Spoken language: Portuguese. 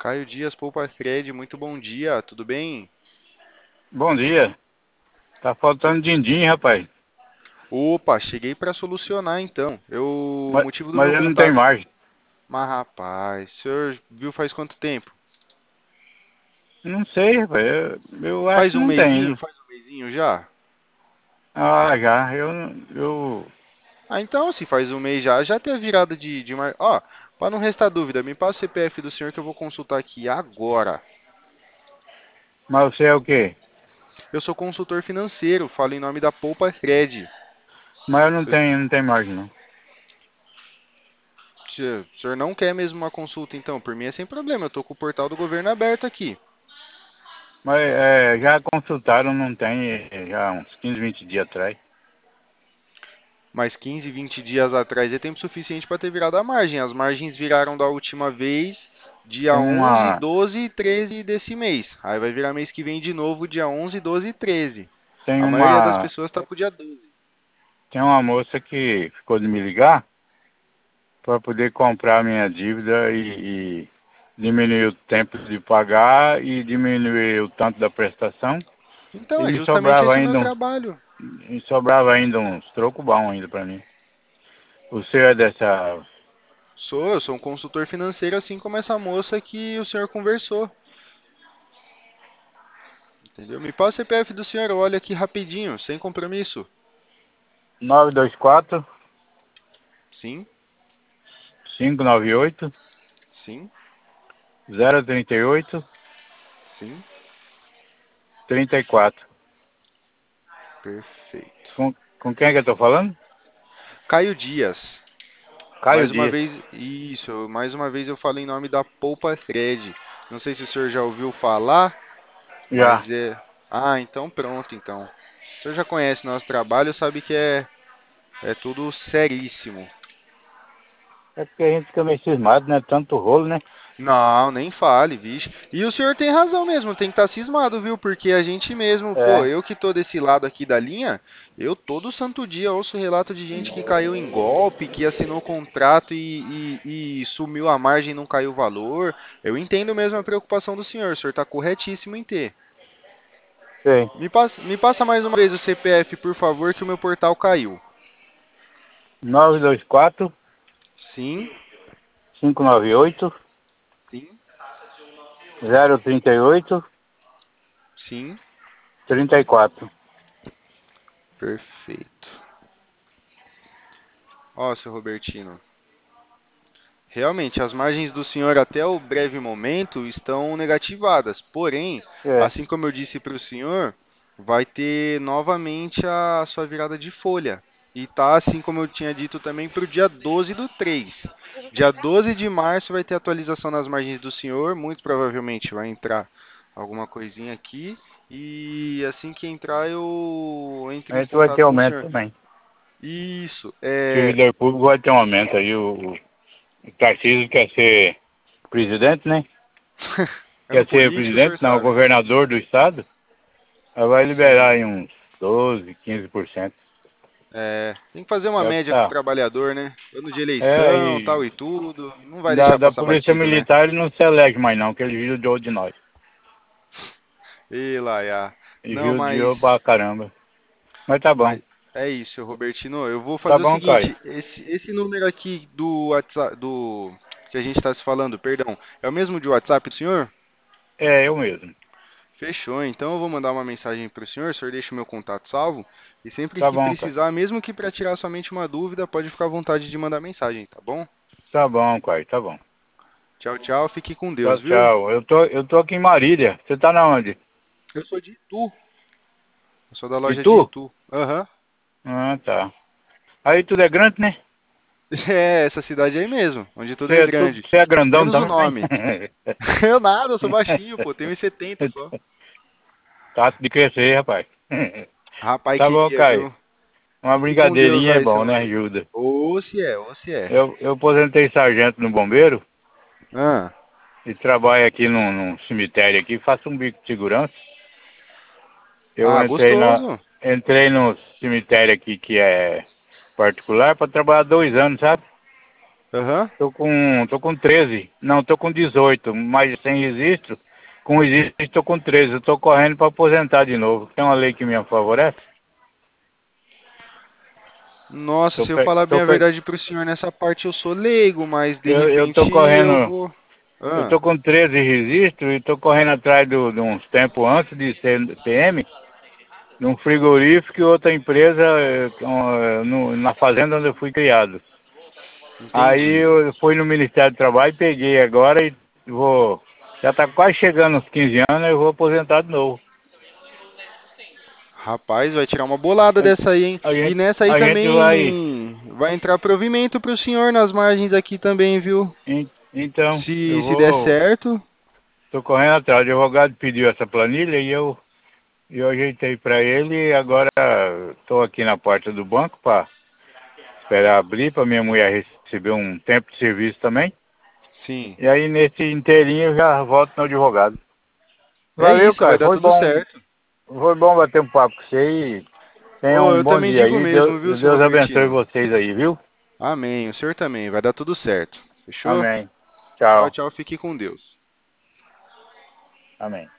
Caio Dias, Poupa Fred, muito bom dia, tudo bem? Bom dia. Tá Cê- faltando din-din, rapaz. Opa, cheguei para solucionar então. O Mas, motivo do mas meu eu não tenho contato. margem. Mas rapaz, o senhor viu faz quanto tempo? Não sei, rapaz. Eu acho Faz que um não tem, mesinho? né? Faz um mesinho já? Ah, já. Eu... Ah, então, se faz um mês já tem a virada de mar... Ó, para não restar dúvida, me passa o CPF do senhor que eu vou consultar aqui agora. Mas você é o quê? Eu sou consultor financeiro, falo em nome da Poupa Fred. Mas eu não tenho margem, não. O senhor não quer mesmo uma consulta, então? Por mim é sem problema, eu tô com o portal do governo aberto aqui. Mas já consultaram, não tem, já uns 15, 20 dias atrás. Mas 15, 20 dias atrás é tempo suficiente para ter virado a margem. As margens viraram da última vez dia Tem 11, uma, 12 e 13 desse mês. Aí vai virar mês que vem de novo dia 11, 12 e 13. tem A maioria das uma, pessoas está pro dia 12. tem uma moça que ficou de me ligar para poder comprar minha dívida e diminuir o tempo de pagar e diminuir o tanto da prestação. Então, é E justamente sobrava esse o meu ainda trabalho. uns trocos bons ainda pra mim. O senhor é dessa. Eu sou um consultor financeiro, assim como essa moça que o senhor conversou. Entendeu? Me passa o CPF do senhor, eu olho aqui rapidinho, sem compromisso. 924 Sim, 598 sim, 038 sim. 34. Perfeito. Com quem é que eu tô falando? Caio Dias. Caio Mais uma Dias. vez, isso, mais uma vez eu falo em nome da Poupa Fred. Não sei se o senhor já ouviu falar, Já. mas é. Ah, então pronto, então. O senhor já conhece nosso trabalho, sabe que é tudo seríssimo. É porque a gente fica meio cismado, né? Tanto rolo, né? Não, nem fale, vixe. E o senhor tem razão mesmo, tem que estar cismado, viu? Porque a gente mesmo, pô, É. eu que tô desse lado aqui da linha, eu todo santo dia ouço relato de gente que caiu em golpe, que assinou contrato e sumiu a margem e não caiu o valor. Eu entendo mesmo a preocupação do senhor, o senhor tá corretíssimo em ter. Sei. Me passa mais uma vez o CPF, por favor, que o meu portal caiu. 924 Sim, 598 sim, 038 sim, 34. perfeito. Ó, seu Robertino. Realmente, as margens do senhor até o breve momento estão negativadas. Porém, É. assim como eu disse para o senhor, vai ter novamente a sua virada de folha. E tá assim como eu tinha dito também para o dia 12 do 3. Dia 12 de março vai ter atualização nas margens do senhor. Muito provavelmente vai entrar alguma coisinha aqui. E assim que entrar, eu entro A em gente vai ter contato com o aumento senhor. também. Isso, O servidor público vai ter um aumento aí. O Tarcísio quer ser presidente, né? é no Quer ser político, o presidente, senhor não, sabe. governador do estado. Aí vai liberar Sim. aí uns 12, 15%. É, tem que fazer uma É o que média com o tá. trabalhador, né? Ano de eleição, tal E e tudo. Não vai da, deixar da passar polícia batido, né? militar ele não se elege mais não, que ele viu de outro de nós. E Laia. E Não, viu de outro pra mas, caramba. Mas tá bom. mas é isso, Robertino. Eu vou Tá fazer o bom, Caio. seguinte: esse número aqui do WhatsApp, do que a gente está se falando, perdão, é o mesmo de WhatsApp do senhor? É, eu mesmo. Fechou. Então eu vou mandar uma mensagem para o senhor deixa o meu contato salvo. E sempre Tá que bom, Caio. precisar, mesmo que para tirar somente uma dúvida, pode ficar à vontade de mandar mensagem, tá bom? Tá bom, Caio, tá bom. Tchau, tchau. Fique com Tchau, Deus, viu? tchau. Eu tô aqui em Marília. Você tá na onde? Eu sou de Itu. Eu sou da E loja de tu? Itu. Aham. Ah, tá. Aí tudo é grande, né? É, essa cidade aí mesmo, onde tudo é Você grande. é grandão Menos o também? nome. Eu nada, eu sou baixinho, pô, tenho 1,70 só. Tá de crescer, rapaz. Rapaz, Tá bom, queria, Caio. viu? Uma Fique com Deus brincadeirinha é aí, bom, seu né? amigo. Ajuda. Ou se é, ou se é. Eu aposentei sargento no bombeiro Ah, e trabalho aqui num cemitério aqui, faço um bico de segurança. Eu gostoso. entrei no cemitério aqui que é particular para trabalhar 2 anos, sabe? Aham. Tô com 13. Não, tô com 18, mas sem registro. Com registro tô com 13. Eu tô correndo para aposentar de novo. Tem uma lei que me favorece? Nossa, Tô, se eu pe... falar bem tô, a pe... verdade pro senhor nessa parte, eu sou leigo, mas de eu tô repente eu correndo. vou. Eu Ah, tô com 13 registros e tô correndo atrás de uns tempos antes de ser TM, num frigorífico e outra empresa na fazenda onde eu fui criado. Aí entendi. eu fui no Ministério do Trabalho, peguei agora e vou. Já tá quase chegando aos 15 anos, eu vou aposentar de novo. Rapaz, vai tirar uma bolada dessa aí, hein? A E gente, nessa aí a gente vai. também vai entrar provimento pro senhor nas margens aqui também, viu? Então, eu Se der vou. certo. Tô correndo atrás. O advogado pediu essa planilha e eu ajeitei para ele e agora estou aqui na porta do banco para esperar abrir para minha mulher receber um tempo de serviço também. Sim. E aí nesse inteirinho eu já volto no advogado. É Valeu, isso, vai cara. dar tudo certo. Foi bom bater um papo com você e tenha Ô, um eu bom também dia digo aí. mesmo, viu, seu Deus abençoe Robertino? vocês aí, viu? Amém. O senhor também, vai dar tudo certo. Fechou? Amém. Tchau, Tchau. tchau, fique com Deus. Amém.